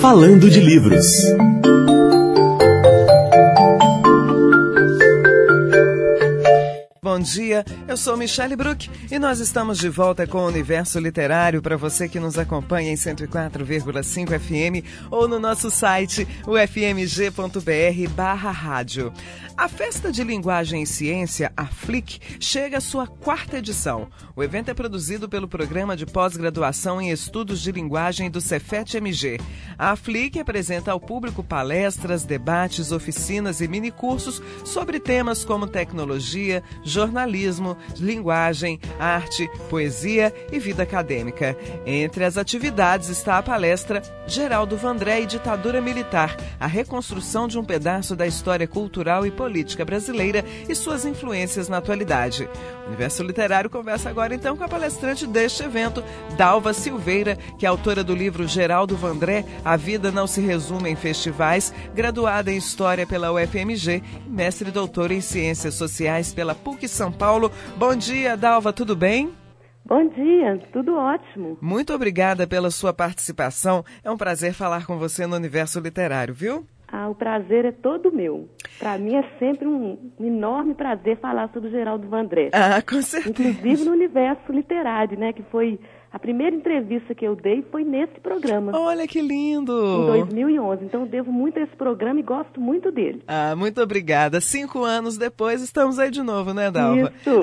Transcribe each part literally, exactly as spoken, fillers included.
Falando de Livros. Bom dia, eu sou Michele Bruck e nós estamos de volta com o Universo Literário para você que nos acompanha em cento e quatro vírgula cinco F M ou no nosso site, o f m g ponto b r barra rádio. A Festa de Linguagem e Ciência, a F L I C, chega à sua quarta edição. O evento é produzido pelo Programa de Pós-Graduação em Estudos de Linguagem do Cefet M G. A F L I C apresenta ao público palestras, debates, oficinas e minicursos sobre temas como tecnologia, jornalismo, linguagem, arte, poesia e vida acadêmica. Entre as atividades está a palestra Geraldo Vandré e Ditadura Militar, a reconstrução de um pedaço da história cultural e política brasileira e suas influências na atualidade. O Universo Literário conversa agora então com a palestrante deste evento, Dalva Silveira, que é autora do livro Geraldo Vandré, A Vida Não Se Resume em Festivais, graduada em História pela U F M G e mestre e doutora em Ciências Sociais pela P U C São Paulo. Bom dia, Dalva, tudo bem? Bom dia, tudo ótimo. Muito obrigada pela sua participação. É um prazer falar com você no Universo Literário, viu? Ah, o prazer é todo meu. Para mim é sempre um enorme prazer falar sobre o Geraldo Vandré. Ah, com certeza. Inclusive no Universo Literário, né, que foi a primeira entrevista que eu dei foi nesse programa. Olha que lindo! Em dois mil e onze. Então eu devo muito a esse programa e gosto muito dele. Ah, muito obrigada. Cinco anos depois estamos aí de novo, né, Dalva? Isso.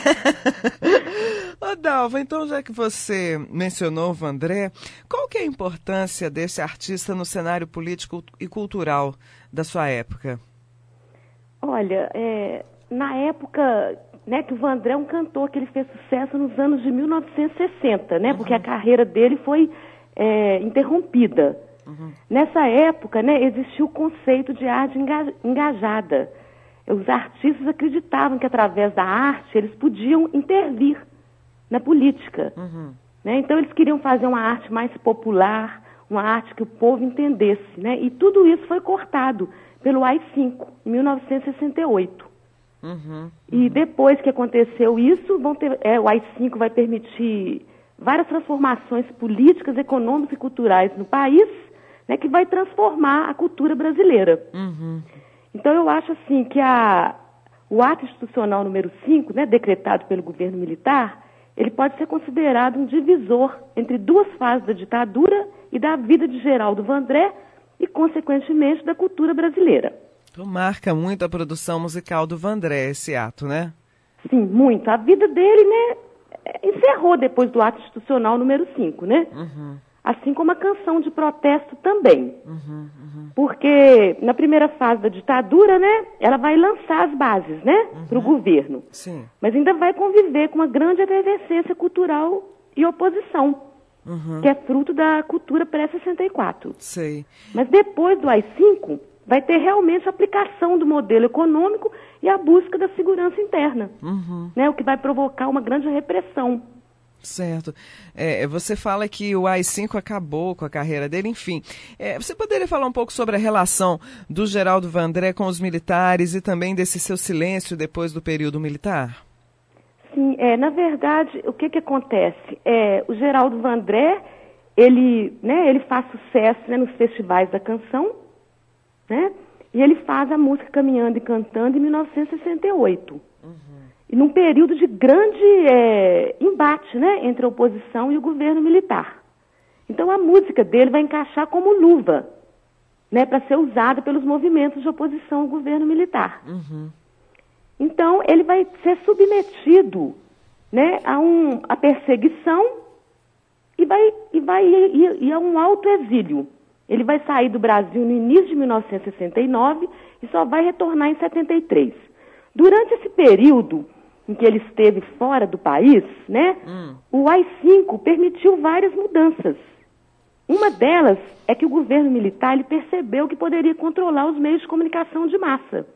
Ô, Dalva, então já que você mencionou o Vandré, qual que é a importância desse artista no cenário político e cultural da sua época? Olha, é, na época, né, que o Vandré é um cantor que ele fez sucesso nos anos de mil novecentos e sessenta, né, uhum. porque a carreira dele foi é, interrompida. Uhum. Nessa época, né, existiu o conceito de arte engajada. Os artistas acreditavam que através da arte eles podiam intervir na política. Uhum. Né? Então eles queriam fazer uma arte mais popular, uma arte que o povo entendesse. Né? E tudo isso foi cortado pelo A I cinco, em mil novecentos e sessenta e oito. Uhum. Uhum. E depois que aconteceu isso, vão ter, é, o A I cinco vai permitir várias transformações políticas, econômicas e culturais no país, né, que vai transformar a cultura brasileira. Uhum. Então eu acho assim que a, o ato institucional número cinco, né, decretado pelo governo militar, ele pode ser considerado um divisor entre duas fases da ditadura e da vida de Geraldo Vandré e, consequentemente, da cultura brasileira. Então marca muito a produção musical do Vandré, esse ato, né? Sim, muito. A vida dele, né, encerrou depois do ato institucional número cinco, né? Uhum. Assim como a canção de protesto também. Uhum, uhum. Porque na primeira fase da ditadura, né, ela vai lançar as bases, né, uhum. para o governo. Sim. Mas ainda vai conviver com uma grande efervescência cultural e oposição, uhum. que é fruto da cultura pré-sessenta e quatro. Sei. Mas depois do A I cinco, vai ter realmente a aplicação do modelo econômico e a busca da segurança interna, uhum. né, o que vai provocar uma grande repressão. Certo. É, você fala que o A I cinco acabou com a carreira dele, enfim. É, você poderia falar um pouco sobre a relação do Geraldo Vandré com os militares e também desse seu silêncio depois do período militar? Sim, é, na verdade, o que que acontece? É, o Geraldo Vandré, ele, né, ele faz sucesso, né, nos festivais da canção, né, e ele faz a música Caminhando e Cantando em mil novecentos e sessenta e oito. Uhum. E num período de grande é, embate, né, entre a oposição e o governo militar. Então a música dele vai encaixar como luva, né, para ser usada pelos movimentos de oposição ao governo militar. Uhum. Então ele vai ser submetido, né, a, um, a perseguição e vai, e vai ir, ir a um alto exílio. Ele vai sair do Brasil no início de mil novecentos e sessenta e nove e só vai retornar em setenta e três. Durante esse período em que ele esteve fora do país, né, hum. o A I cinco permitiu várias mudanças. Uma delas é que o governo militar ele percebeu que poderia controlar os meios de comunicação de massa,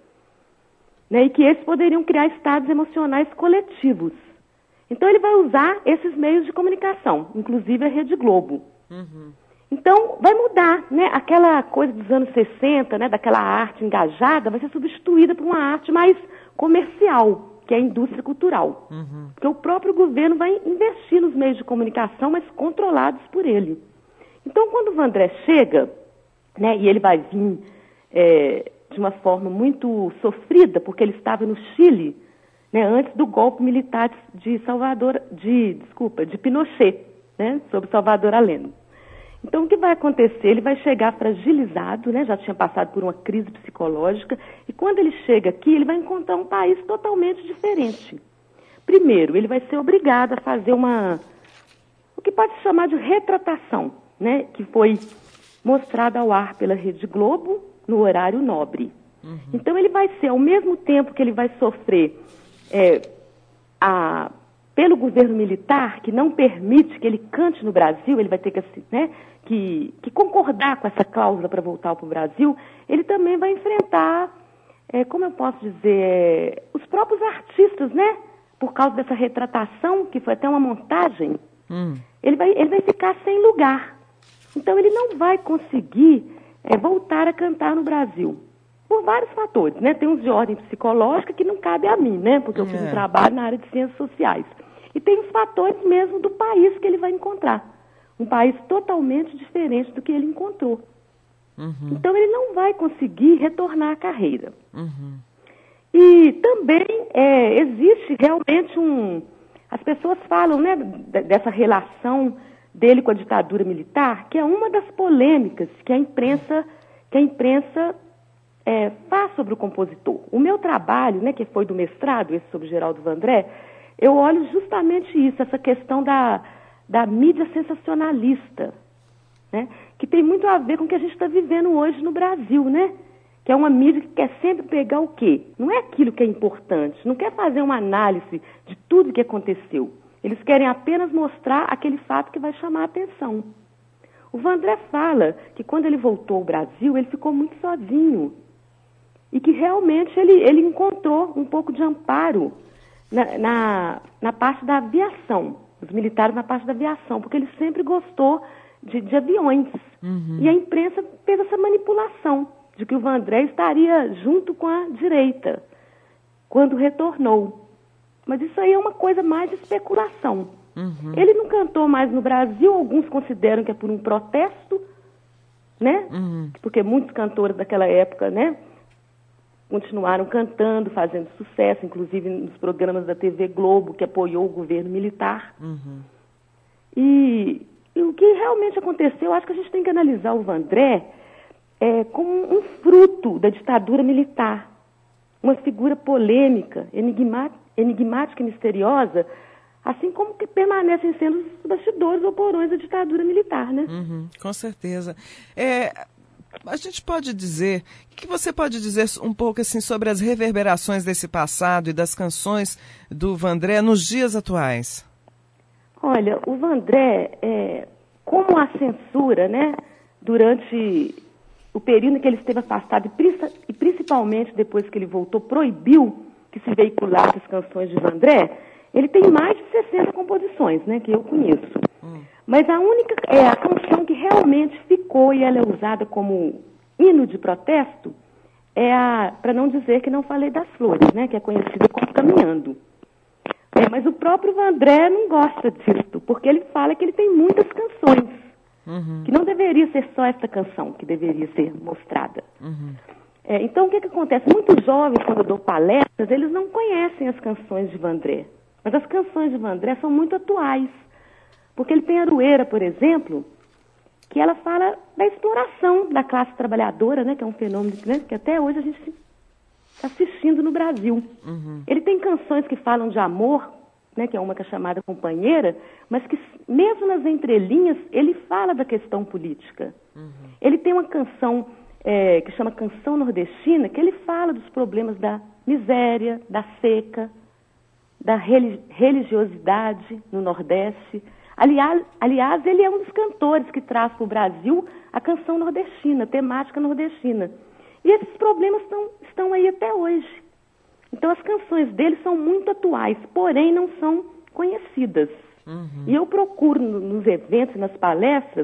né, e que esses poderiam criar estados emocionais coletivos. Então ele vai usar esses meios de comunicação, inclusive a Rede Globo. Uhum. Então vai mudar, né, aquela coisa dos anos sessenta, né, daquela arte engajada, vai ser substituída por uma arte mais comercial, que é a indústria cultural. Uhum. Porque o próprio governo vai investir nos meios de comunicação, mas controlados por ele. Então, quando o Vandré chega, né? E ele vai vir é, de uma forma muito sofrida, porque ele estava no Chile, né, antes do golpe militar de Salvador, de, desculpa, de Pinochet, né, sobre Salvador Allende. Então, o que vai acontecer? Ele vai chegar fragilizado, né, já tinha passado por uma crise psicológica, e quando ele chega aqui, ele vai encontrar um país totalmente diferente. Primeiro, ele vai ser obrigado a fazer uma, o que pode se chamar de retratação, né, que foi mostrada ao ar pela Rede Globo no horário nobre. Uhum. Então, ele vai ser, ao mesmo tempo que ele vai sofrer É, a, pelo governo militar, que não permite que ele cante no Brasil, ele vai ter que, né, que, que concordar com essa cláusula para voltar para o Brasil, ele também vai enfrentar, é, como eu posso dizer, é, os próprios artistas, né? Por causa dessa retratação, que foi até uma montagem, hum. ele, vai, ele vai ficar sem lugar. Então, ele não vai conseguir é, voltar a cantar no Brasil. Por vários fatores, né? Tem uns de ordem psicológica que não cabe a mim, né? Porque eu fiz um trabalho na área de ciências sociais. E tem os fatores mesmo do país que ele vai encontrar. Um país totalmente diferente do que ele encontrou. Uhum. Então, ele não vai conseguir retornar à carreira. Uhum. E também é, existe realmente um... As pessoas falam, né, dessa relação dele com a ditadura militar, que é uma das polêmicas que a imprensa... Que a imprensa É, faz sobre o compositor. O meu trabalho, né, que foi do mestrado, esse sobre Geraldo Vandré, eu olho justamente isso, essa questão da, da mídia sensacionalista, né, que tem muito a ver com o que a gente está vivendo hoje no Brasil, né, que é uma mídia que quer sempre pegar o quê? Não é aquilo que é importante, não quer fazer uma análise de tudo que aconteceu. Eles querem apenas mostrar aquele fato que vai chamar a atenção. O Vandré fala que quando ele voltou ao Brasil, ele ficou muito sozinho. E que realmente ele, ele encontrou um pouco de amparo na, na, na parte da aviação, os militares na parte da aviação, porque ele sempre gostou de, de aviões. Uhum. E a imprensa fez essa manipulação de que o Vandré estaria junto com a direita quando retornou. Mas isso aí é uma coisa mais de especulação. Uhum. Ele não cantou mais no Brasil, alguns consideram que é por um protesto, né? Uhum. Porque muitos cantores daquela época, né, continuaram cantando, fazendo sucesso, inclusive nos programas da T V Globo, que apoiou o governo militar. Uhum. E, e o que realmente aconteceu, eu acho que a gente tem que analisar o Vandré é, como um fruto da ditadura militar. Uma figura polêmica, enigmática, enigmática e misteriosa, assim como que permanecem sendo os bastidores ou porões da ditadura militar, né? Uhum, com certeza. É... A gente pode dizer, o que você pode dizer um pouco assim sobre as reverberações desse passado e das canções do Vandré nos dias atuais? Olha, o Vandré, é, como a censura, né, durante o período em que ele esteve afastado, e principalmente depois que ele voltou, proibiu que se veiculasse as canções de Vandré, ele tem mais de sessenta composições, né, que eu conheço. Hum. Mas a única, é a canção que realmente ficou e ela é usada como hino de protesto é a, para não dizer que não falei das flores, né, que é conhecida como Caminhando. É, mas o próprio Vandré não gosta disso, porque ele fala que ele tem muitas canções, uhum. que não deveria ser só essa canção que deveria ser mostrada. Uhum. É, então, o que, que acontece? Muitos jovens, quando eu dou palestras, eles não conhecem as canções de Vandré. Mas as canções de Vandré são muito atuais. Porque ele tem Aroeira, por exemplo, que ela fala da exploração da classe trabalhadora, né, que é um fenômeno, né, que até hoje a gente está assistindo no Brasil. Uhum. Ele tem canções que falam de amor, né, que é uma que é chamada Companheira, mas que mesmo nas entrelinhas ele fala da questão política. Uhum. Ele tem uma canção é, que chama Canção Nordestina, que ele fala dos problemas da miséria, da seca, da religiosidade no Nordeste. Aliás, aliás, ele é um dos cantores que traz para o Brasil a canção nordestina, a temática nordestina. E esses problemas estão, estão aí até hoje. Então, as canções dele são muito atuais, porém não são conhecidas. Uhum. E eu procuro, no, nos eventos, nas palestras,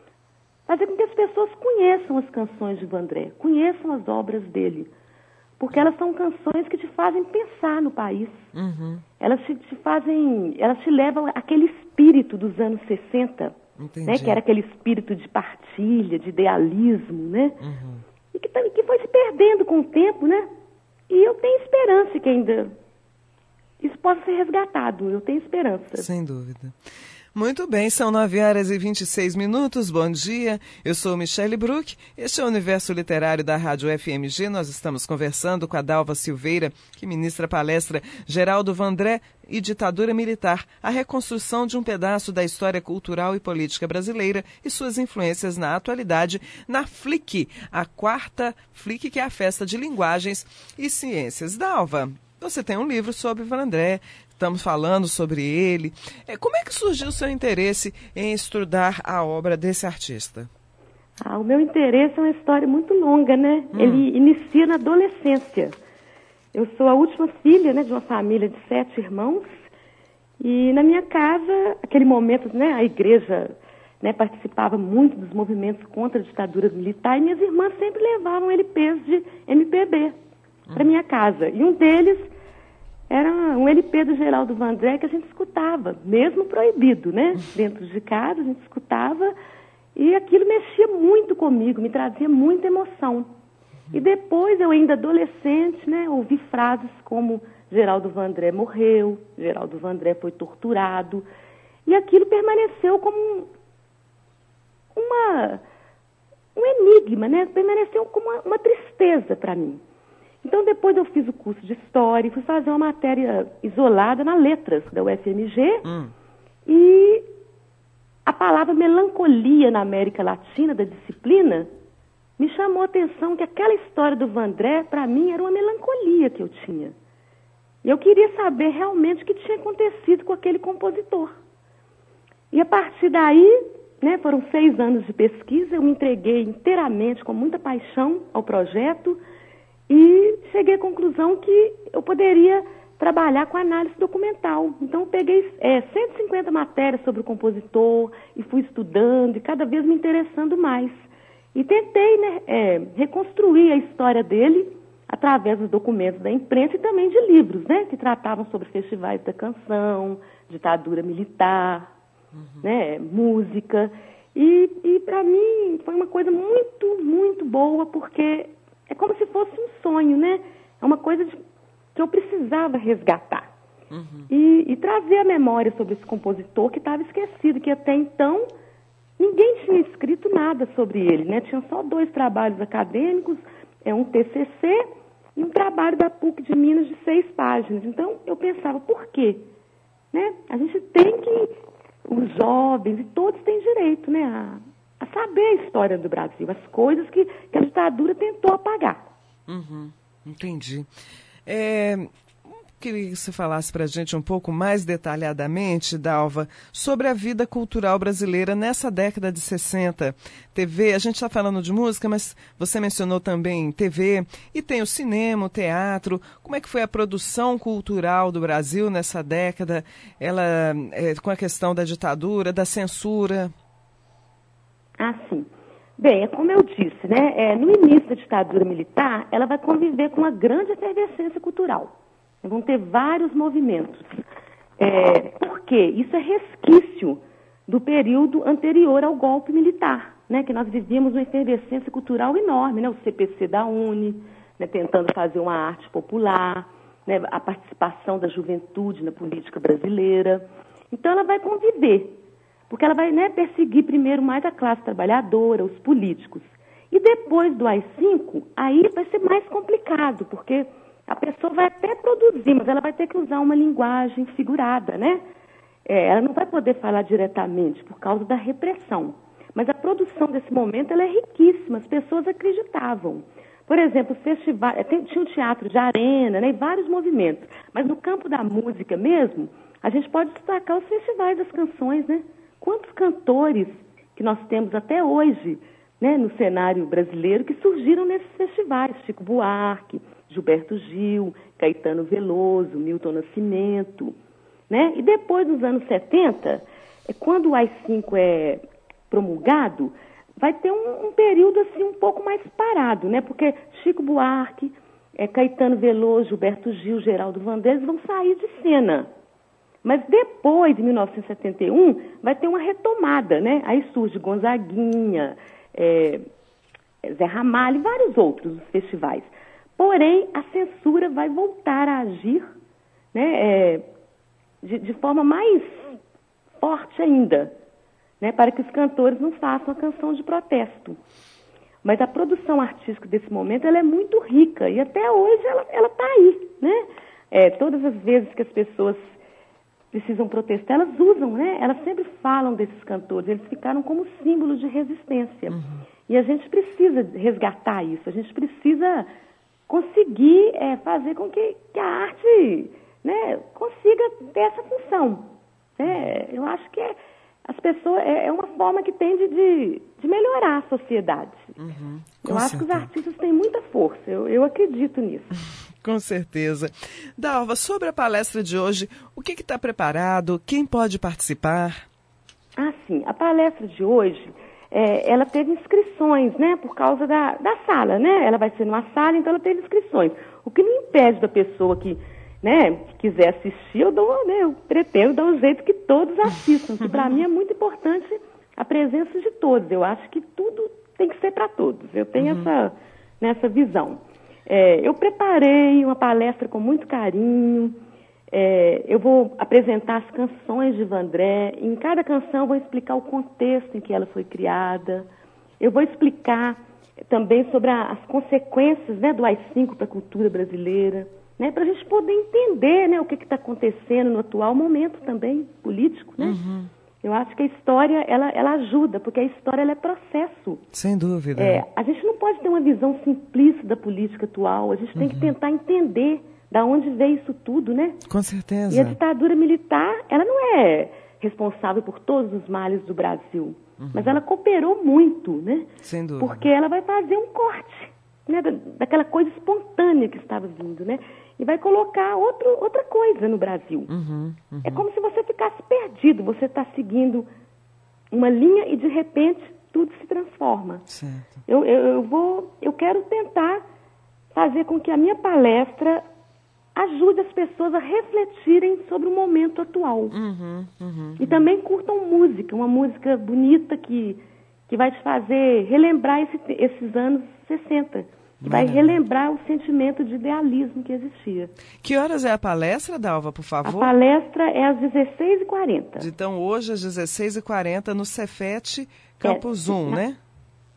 fazer com que as pessoas conheçam as canções de Vandré, conheçam as obras dele. Porque elas são canções que te fazem pensar no país. Uhum. Elas te, te fazem, elas te levam àquele espírito dos anos sessenta, né, que era aquele espírito de partilha, de idealismo, né? Uhum. E que, que foi se perdendo com o tempo, né? E eu tenho esperança que ainda isso possa ser resgatado, eu tenho esperança. Sem dúvida. Muito bem, são nove horas e vinte e seis minutos, bom dia, eu sou Michele Bruck, este é o Universo Literário da Rádio F M G, nós estamos conversando com a Dalva Silveira, que ministra a palestra Geraldo Vandré e Ditadura Militar, a reconstrução de um pedaço da história cultural e política brasileira e suas influências na atualidade, na F L I C, a quarta F L I C, que é a Festa de Linguagens e Ciências. Dalva, você tem um livro sobre Vandré, estamos falando sobre ele. Como é que surgiu o seu interesse em estudar a obra desse artista? Ah, o meu interesse é uma história muito longa, né? Hum. Ele inicia na adolescência. Eu sou a última filha, né, de uma família de sete irmãos. E na minha casa, aquele momento, né, a igreja, né, participava muito dos movimentos contra a ditadura militar. E minhas irmãs sempre levavam L Pês de M P B hum. para minha casa. E um deles era um L P do Geraldo Vandré que a gente escutava, mesmo proibido, né? Dentro de casa a gente escutava e aquilo mexia muito comigo, me trazia muita emoção. E depois, eu ainda adolescente, né, ouvi frases como Geraldo Vandré morreu, Geraldo Vandré foi torturado, e aquilo permaneceu como uma, um enigma, né? Permaneceu como uma, uma tristeza para mim. Então, depois eu fiz o curso de História e fui fazer uma matéria isolada na Letras da U F M G. Hum. E a palavra melancolia na América Latina, da disciplina, me chamou a atenção que aquela história do Vandré, para mim, era uma melancolia que eu tinha. E eu queria saber realmente o que tinha acontecido com aquele compositor. E a partir daí, né, foram seis anos de pesquisa, eu me entreguei inteiramente, com muita paixão, ao projeto. E cheguei à conclusão que eu poderia trabalhar com análise documental. Então, eu peguei é, cento e cinquenta matérias sobre o compositor e fui estudando e cada vez me interessando mais. E tentei, né, é, reconstruir a história dele através dos documentos da imprensa e também de livros, né, que tratavam sobre festivais da canção, ditadura militar, uhum. né, música. E, e para mim, foi uma coisa muito, muito boa, porque é como se fosse um sonho, né? É uma coisa de, que eu precisava resgatar. Uhum. E, e trazer a memória sobre esse compositor que estava esquecido, que até então ninguém tinha escrito nada sobre ele, né? Tinha só dois trabalhos acadêmicos, é um T C C e um trabalho da P U C de Minas de seis páginas. Então, eu pensava, por quê? Né? A gente tem que, os jovens e todos têm direito, né, a a saber a história do Brasil, as coisas que, que a ditadura tentou apagar. Uhum, entendi. É, queria que você falasse para a gente um pouco mais detalhadamente, Dalva, sobre a vida cultural brasileira nessa década de sessenta. T V, a gente está falando de música, mas você mencionou também T V, e tem o cinema, o teatro. Como é que foi a produção cultural do Brasil nessa década, ela, é, com a questão da ditadura, da censura? Ah, sim. Bem, é como eu disse, né? É, no início da ditadura militar, ela vai conviver com uma grande efervescência cultural. Vão ter vários movimentos. É, por quê? Isso é resquício do período anterior ao golpe militar, né? Que nós vivíamos uma efervescência cultural enorme, né? O C P C da UNE, né? Tentando fazer uma arte popular, né? A participação da juventude na política brasileira. Então, ela vai conviver. Porque ela vai, né, perseguir primeiro mais a classe trabalhadora, os políticos. E depois do A I cinco, aí vai ser mais complicado, porque a pessoa vai até produzir, mas ela vai ter que usar uma linguagem figurada, né? É, ela não vai poder falar diretamente por causa da repressão. Mas a produção desse momento ela é riquíssima, as pessoas acreditavam. Por exemplo, festival, tinha o teatro de arena, né, e vários movimentos. Mas no campo da música mesmo, a gente pode destacar os festivais das canções, né? Quantos cantores que nós temos até hoje, né, no cenário brasileiro que surgiram nesses festivais? Chico Buarque, Gilberto Gil, Caetano Veloso, Milton Nascimento, né? E depois dos anos setenta, é, quando o A I cinco é promulgado, vai ter um, um período assim um pouco mais parado, né? Porque Chico Buarque, é, Caetano Veloso, Gilberto Gil, Geraldo Vandré vão sair de cena. Mas depois, em mil novecentos e setenta e um, vai ter uma retomada, né? Aí surge Gonzaguinha, é, Zé Ramalho e vários outros festivais. Porém, a censura vai voltar a agir, né, é, de, de forma mais forte ainda, né, para que os cantores não façam a canção de protesto. Mas a produção artística desse momento ela é muito rica e até hoje ela está aí, né? É, todas as vezes que as pessoas precisam protestar, elas usam, né? Elas sempre falam desses cantores, eles ficaram como símbolo de resistência. Uhum. E a gente precisa resgatar isso, a gente precisa conseguir é, fazer com que, que a arte, né, consiga ter essa função. É, eu acho que é, as pessoas, é, é uma forma que tem de, de, de melhorar a sociedade. Uhum, eu acho certeza. que os artistas têm muita força, eu, eu acredito nisso. Com certeza. Dalva, sobre a palestra de hoje, o que está preparado? Quem pode participar? Ah, sim. A palestra de hoje, é, ela teve inscrições, né? Por causa da, da sala, né? Ela vai ser numa sala, então ela teve inscrições. O que não impede da pessoa que, né, que quiser assistir, eu, dou, né, eu pretendo dar um jeito que todos assistam. Que para mim é muito importante a presença de todos. Eu acho que tudo tem que ser para todos. Eu tenho uhum. essa, né, essa visão. É, eu preparei uma palestra com muito carinho, é, eu vou apresentar as canções de Vandré, em cada canção eu vou explicar o contexto em que ela foi criada, eu vou explicar também sobre a, as consequências, né, do A I cinco para a cultura brasileira, né, para a gente poder entender, né, o que está acontecendo no atual momento também político, né? Uhum. Eu acho que a história, ela, ela ajuda, porque a história ela é processo. Sem dúvida. É, a gente não pode ter uma visão simplista da política atual, a gente tem uhum. que tentar entender da onde veio isso tudo, né? Com certeza. E a ditadura militar, ela não é responsável por todos os males do Brasil, uhum. mas ela cooperou muito, né? Sem dúvida. Porque ela vai fazer um corte, né, da, daquela coisa espontânea que estava vindo, né? E vai colocar outro, outra coisa no Brasil. Uhum, uhum. É como se você ficasse perdido, você está seguindo uma linha e de repente tudo se transforma. Certo. Eu, eu, eu, vou, eu quero tentar fazer com que a minha palestra ajude as pessoas a refletirem sobre o momento atual. Uhum, uhum, e também curtam música, uma música bonita que, que vai te fazer relembrar esse, esses anos sessenta. Vai relembrar o sentimento de idealismo que existia. Que horas é a palestra, Dalva, por favor? A palestra é às dezesseis e quarenta. Então, hoje, às dezesseis e quarenta, no Cefet Campus é, um, na... né?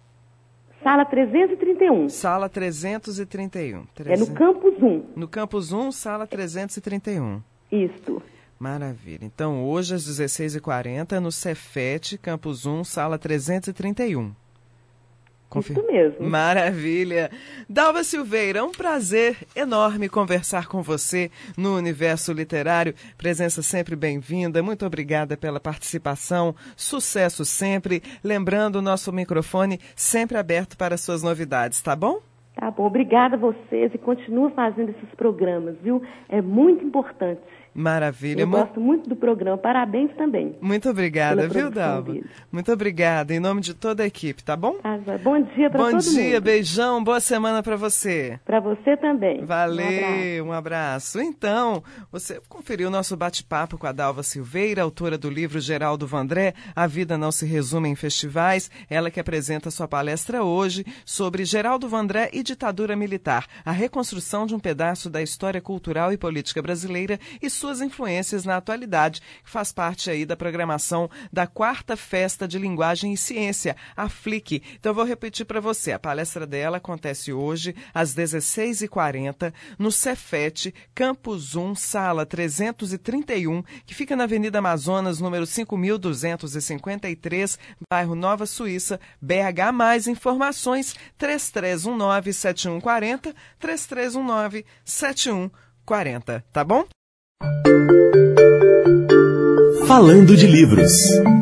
Sala trezentos e trinta e um. Sala trezentos e trinta e um. trezentos... É no Campus um. No Campus um, sala trezentos e trinta e um. Isso. Maravilha. Então, hoje, às dezesseis e quarenta, no Cefet Campus um, sala trezentos e trinta e um. Confir... Isso mesmo. Maravilha. Dalva Silveira, um prazer enorme conversar com você no Universo Literário. Presença sempre bem-vinda. Muito obrigada pela participação. Sucesso sempre. Lembrando, o nosso microfone sempre aberto para suas novidades, tá bom? Tá bom. Obrigada a vocês e continua fazendo esses programas, viu? É muito importante. Maravilha. Eu gosto muito do programa. Parabéns também. Muito obrigada, viu, Dalva? Dele. Muito obrigada, em nome de toda a equipe, tá bom? Ah, bom dia para todo mundo. Bom dia, beijão, boa semana para você. Para você também. Valeu, um abraço. um abraço. Então, você conferiu o nosso bate-papo com a Dalva Silveira, autora do livro Geraldo Vandré, A Vida Não Se Resume em Festivais. Ela que apresenta sua palestra hoje sobre Geraldo Vandré e ditadura militar, a reconstrução de um pedaço da história cultural e política brasileira e sua suas influências na atualidade, que faz parte aí da programação da quarta Festa de Linguagem e Ciência, a F L I C. Então eu vou repetir para você, a palestra dela acontece hoje às dezesseis e quarenta no Cefet Campus um, sala trezentos e trinta e um, que fica na Avenida Amazonas, número cinco mil duzentos e cinquenta e três, bairro Nova Suíça, B H. Mais informações, três três um nove, sete um quatro zero, três três um nove, sete um quatro zero, tá bom? Falando de livros.